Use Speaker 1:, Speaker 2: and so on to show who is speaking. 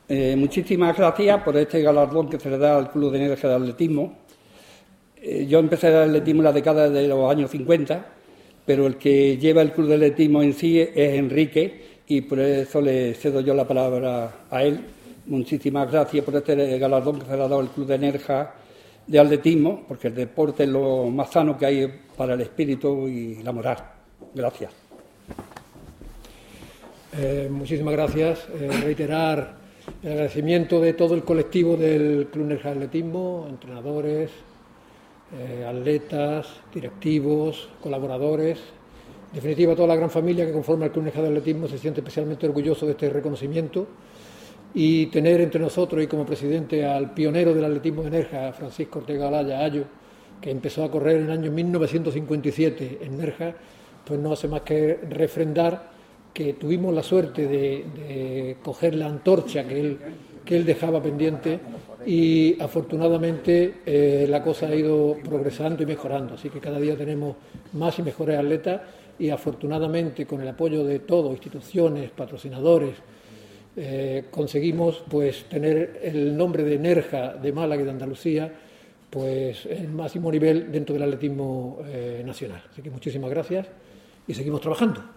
Speaker 1: Muchísimas gracias por este galardón que se le da al Club de Nerja de Atletismo. Yo empecé el atletismo en la década de los años 50, pero el que lleva el Club de Atletismo en sí es Enrique, y por eso le cedo yo la palabra a él. Muchísimas gracias por este galardón que se le ha dado al Club de Nerja de Atletismo, porque el deporte es lo más sano que hay para el espíritu y la moral. Gracias.
Speaker 2: Muchísimas gracias. Reiterar el agradecimiento de todo el colectivo del Club Nerja de Atletismo, entrenadores, atletas, directivos, colaboradores. En definitiva, toda la gran familia que conforma el Club Nerja de Atletismo se siente especialmente orgulloso de este reconocimiento, y tener entre nosotros y como presidente al pionero del atletismo de Nerja, Francisco Ortega Olaya Ayo, que empezó a correr en el año 1957 en Nerja, pues no hace más que refrendar que tuvimos la suerte de coger la antorcha que él dejaba pendiente, y afortunadamente la cosa ha ido progresando y mejorando, así que cada día tenemos más y mejores atletas, y afortunadamente con el apoyo de todos, instituciones, patrocinadores, conseguimos pues tener el nombre de Nerja de Málaga y de Andalucía pues en máximo nivel dentro del atletismo nacional. Así que muchísimas gracias y seguimos trabajando.